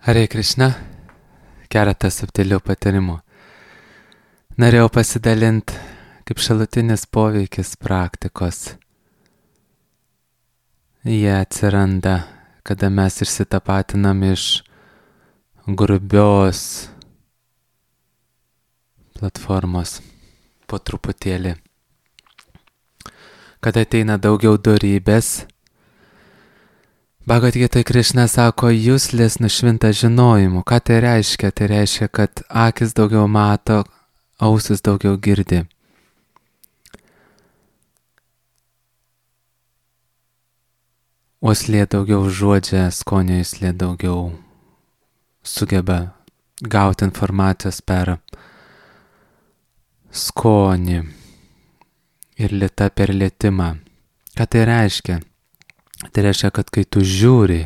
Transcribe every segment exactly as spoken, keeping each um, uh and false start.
Hare Krishna, keletą subtilių patyrimų. Norėjau pasidalinti kaip šalutinis poveikis praktikos. Jie atsiranda, kada mes išsitapatinam iš grubios platformos po truputėlį. Kada ateina daugiau dorybės, Bhagavad Gita Krishna sako, juslis nušvinta žinojimu. Ką tai reiškia? Tai reiškia, kad akis daugiau mato, ausis daugiau girdi. Uoslė daugiau žodžia, skonio juslė daugiau sugeba gauti informacijos per skonį ir lėta per lėtimą. Ką tai reiškia? Tai reiškia, kad kai tu žiūri,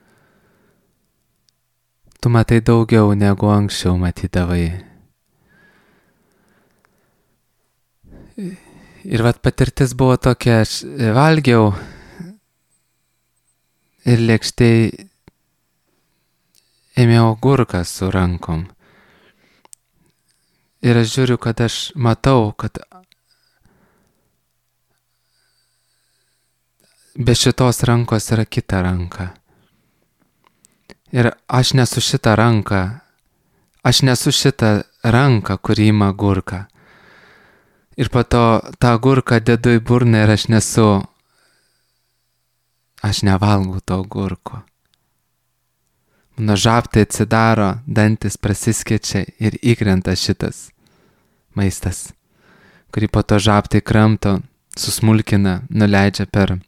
tu matai daugiau negu anksčiau matydavai. Ir vat patirtis buvo tokia, aš valgiau ir lėkštėj ėmiau agurką su rankom. Ir aš žiūriu, kad aš matau, kad be šitos rankos yra kita ranka. Ir aš nesu šitą ranką, aš nesu šitą ranką, kurį ima agurką. Ir po to tą agurką dedu į burną ir aš nesu, aš nevalgau to agurko. Mano žabtai atsidaro, dantis prasiskečia ir įkrenta šitas maistas, kurį po to žabtai kramto, susmulkina, nuleidžia per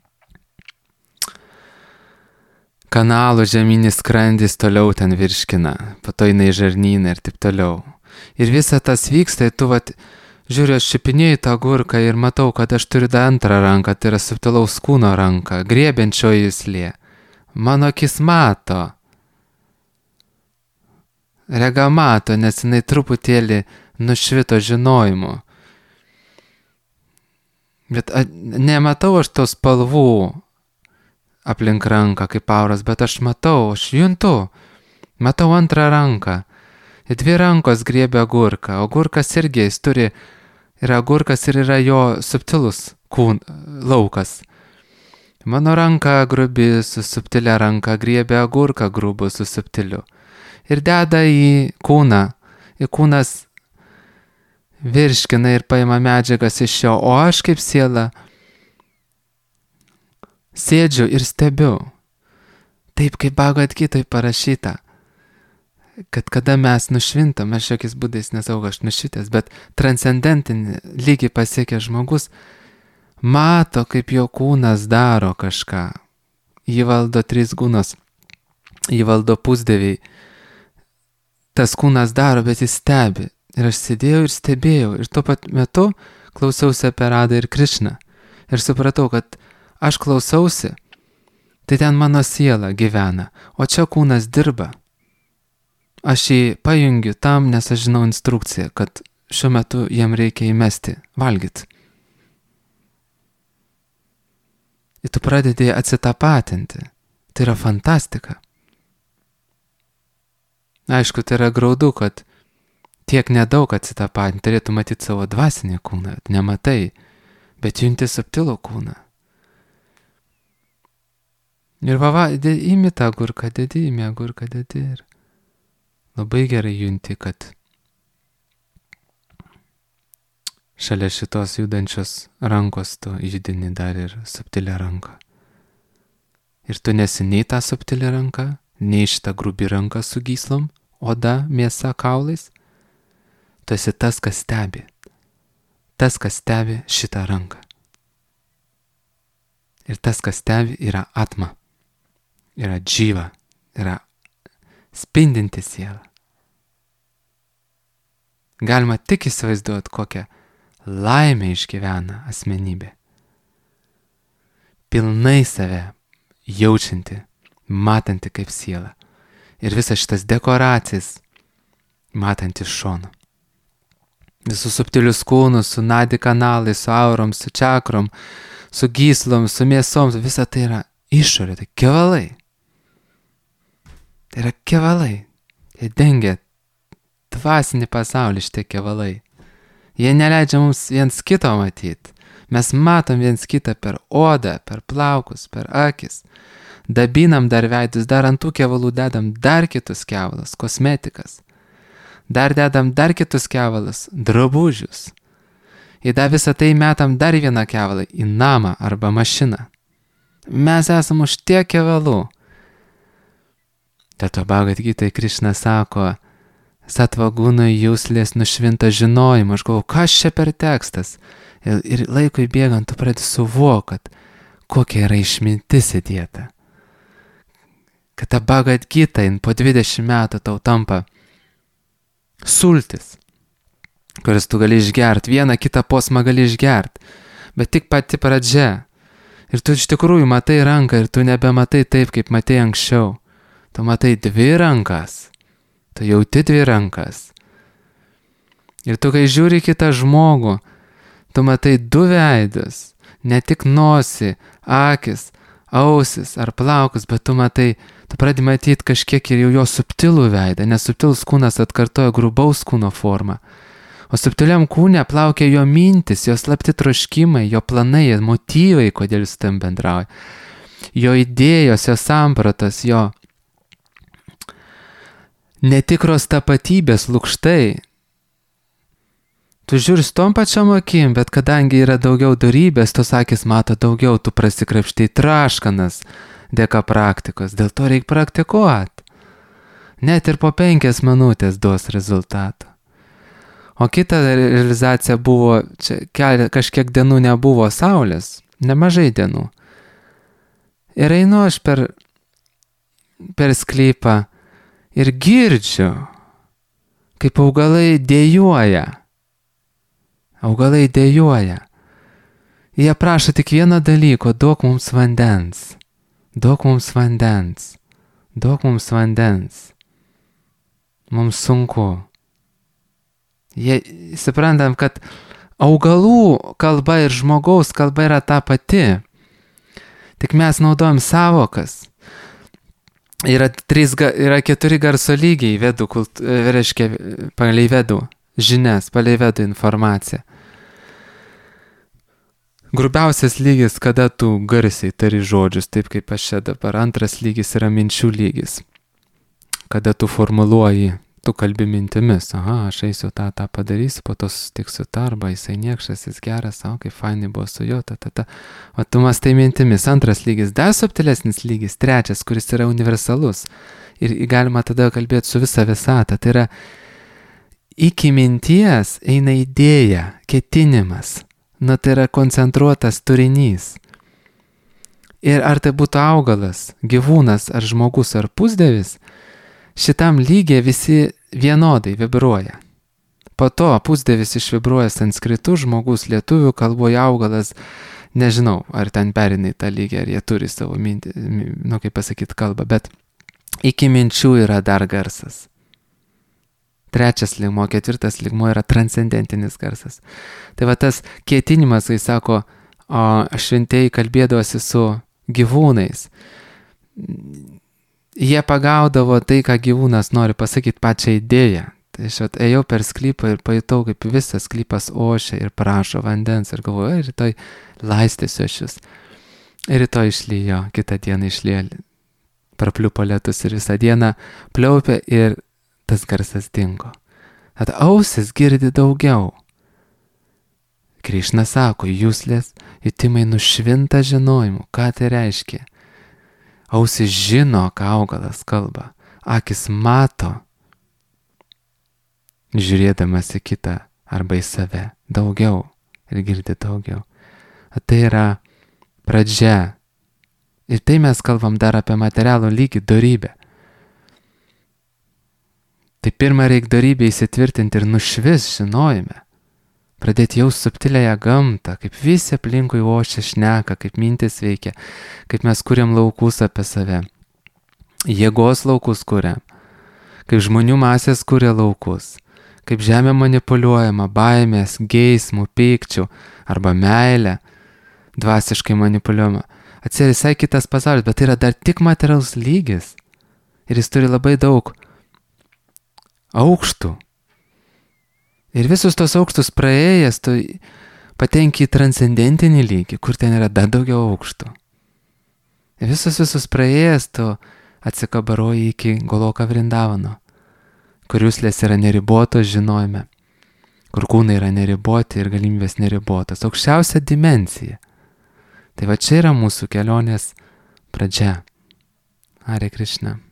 kanalų žemynis skrandis, toliau ten virškina, po to eina į žarnyną ir taip toliau. Ir visa tas vyksta, ir tu vat, žiūriu, aš šipinėju tą agurką ir matau, kad aš turiu dar antrą ranką, tai yra subtilaus kūno ranka, griebiančioji juslė. Mano akis mato, rega mato, nes jinai truputėlį nušvito žinojimu. Bet a, nematau aš tos spalvų aplink ranką kaip auros, bet aš matau, aš juntu, matau antrą ranką. Ir dvi rankos griebia agurką. Agurkas irgi, jis turi, yra agurkas ir yra jo subtilus kūn, laukas. Mano ranka grubi su subtilia ranka griebia agurką grubų su subtiliu. Ir deda į kūną. Ir kūnas virškina ir paima medžiagas iš jo, o aš kaip siela sėdžiu ir stebiu, taip kaip Bhagavad Gitoj parašyta, kad kada mes nušvintam, aš jokiais būdais nesau, aš nušvitęs, bet transcendentinį lygį pasiekia žmogus, mato, kaip jo kūnas daro kažką. Jį valdo trys gunos, jį valdo pusdieviai. Tas kūnas daro, bet jis stebi. Ir aš sėdėjau ir stebėjau, ir tuo pat metu klausiausi apie Radą ir Krišną. Ir supratau, kad aš klausausi, tai ten mano siela gyvena, o čia kūnas dirba. Aš jį pajungiu tam, nes aš žinau instrukciją, kad šiuo metu jam reikia įmesti, valgyt. Ir tu pradedi atsitapatinti. Tai yra fantastika. Aišku, tai yra graudu, kad tiek nedaug atsitapatinti, turėtų matyti savo dvasinį kūną, nematai, bet junti subtilų kūną. Ir vava, įmi tą agurką, dedi, įmi agurką, dedi ir labai gerai junti, kad šalia šitos judančios rankos tu judini dar ir subtilę ranką. Ir tu nesi nei tą subtilę ranką, nei šitą grubį ranką su gyslom, oda, mėsa, kaulais. Tu esi tas, kas stebi. Tas, kas stebi šitą ranką. Ir tas, kas stebi, yra atma. Yra džyva, yra spindinti siela. Galima tik įsivaizduoti, kokią laimę išgyvena asmenybė. Pilnai save jaučianti, matanti kaip siela. Ir visas šitas dekoracijas matanti iš šono. Visus subtilius kūnus, su nadi kanalais, su aurom, su čakrom, su gyslom, su mėsom, visa tai yra išorė, tai kevalai. Tai yra kevalai. Jie dengia dvasinį pasaulį šitie kevalai. Jie neleidžia mums viens kito matyti. Mes matom viens kitą per odą, per plaukus, per akis. Dabinam dar veidus, dar ant tų kevalų dedam dar kitus kevalus, kosmetikas. Dar dedam dar kitus kevalus, drabužius. Į dar visą tai metam dar vieną kevalą, į namą arba mašiną. Mes esam už tiek kevalų. Dėl to Bhagavad Gita Krišna sako, satvagūnui jūslės nušvinta žinojimo. Aš galvoju, kas čia per tekstas? Ir, ir laikui bėgant tu pradedi suvokt, kokia yra išmintis įdėta. Kad ta Bhagavad Gita po dvidešimt metų tau tampa sultis, kuris tu gali išgert, vieną kitą posmą gali išgert, bet tik pati pradžia. Ir tu iš tikrųjų matai ranką ir tu nebematai taip, kaip matai anksčiau. Tu matai dvi rankas, tu jauti dvi rankas. Ir tu, kai žiūri kitą žmogų, tu matai du veidus, ne tik nosį, akis, ausis ar plaukus, bet tu matai, tu pradedi matyti kažkiek ir jau jo subtilų veidą, nes subtilus kūnas atkartoja grubaus kūno formą. O subtiliam kūne plaukia jo mintis, jo slapti troškimai, jo planai, jo motyvai, kodėl jis tam bendrauja. Jo idėjos, jo sampratos, jo netikros tapatybės lukštai. Tu žiūri su tom pačiom akim, bet kadangi yra daugiau dorybės, tos akis mato daugiau, tu prasikrapštai traškanas dėka praktikos. Dėl to reikia praktikuoti. Net ir po penkias minutės duos rezultatą. O kita realizacija buvo, čia kelia, kažkiek dienų nebuvo saulės, nemažai dienų. Ir einu aš per, per sklypą ir girdžiu, kaip augalai dėjuoja. Augalai dėjuoja. Jie prašo tik vieną dalyko, duok mums vandens. Duok mums vandens. Duok mums vandens. Mums sunku. Jie suprantam, kad augalų kalba ir žmogaus kalba yra ta pati. Tik mes naudojam savokas. Yra, trys, yra keturi garso lygiai vedų, kult, reiškia, palei vedų žinias, palei vedų informaciją. Grubiausias lygis, kada tu garsiai tari žodžius, taip kaip aš čia dabar. Antras lygis yra minčių lygis. Kada tu formuluoji, tu kalbi mintimis. Aha, aš eisiu tą, tą padarysiu, po to susitiksiu tą, arba jisai niekšas, jis geras, o kaip fainai buvo su juo, ta, ta, ta. O tu mastai mintimis. Antras lygis, dar subtilesnis lygis. Trečias, kuris yra universalus. Ir galima tada kalbėti su visa visata. Tai yra, iki minties eina idėja, ketinimas. Na, tai yra koncentruotas turinys. Ir ar tai būtų augalas, gyvūnas, ar žmogus, ar pusdievis, šitam lygiai visi vienodai vibruoja. Po to pusdievis išvibruoja sanskritu, žmogus lietuvių kalboje, augalas, nežinau, ar ten perina į tą lygį, ar jie turi savo mintį, nu kaip pasakyti, kalbą, bet iki minčių yra dar garsas. Trečias lygmuo, ketvirtas lygmuo yra transcendentinis garsas. Tai va tas ketinimas, kai sako, o šventieji kalbėdavosi su gyvūnais. Jie pagaudavo tai, ką gyvūnas nori pasakyti, pačią idėją. Tai aš ėjau per sklypą ir pajutau, kaip visas sklypas ošia ir prašo vandens. Ir galvoju, rytoj laistysiu aš jūs. Ir rytoj išlyjo, kitą dieną išlyjo, prapliupo lietus ir visą dieną pliaupė ir tas garsas dingo. Tad ausis girdi daugiau. Krišna sako, jūslės jutimai nušvinta žinojimu. Ką tai reiškia? Ausis žino, ką augalas kalba. Akis mato, žiūrėdamas į kitą arba į save daugiau ir girdi daugiau. Tai yra pradžia. Ir tai mes kalbam dar apie materialų lygį, dorybę. Tai pirmą reik dorybę įsitvirtinti ir nušvis žinojime. Pradėti jau subtilėją gamtą, kaip visi aplinkui ošia šneka, kaip mintis veikia, kaip mes kuriam laukus apie save. Jėgos laukus kuriam, kaip žmonių masės kuria laukus, kaip žemė manipuliuojama baimės, geismų, pykčių arba meilė, dvasiškai manipuliuojama. Atsirasai visai kitas pasaulis, bet tai yra dar tik materialus lygis. Ir jis turi labai daug aukštų. Ir visus tos aukštus praėjęs, tu patenki į transcendentinį lygį, kur ten yra dar daugiau aukštų. Ir visus visus praėjęs, tu atsikabaroji iki Goloka Vrindavano, kur juslės yra neribotos žinojime, kur kūnai yra neriboti ir galimybės neribotos, aukščiausia dimensija. Tai va čia yra mūsų kelionės pradžia. Hare Krishna.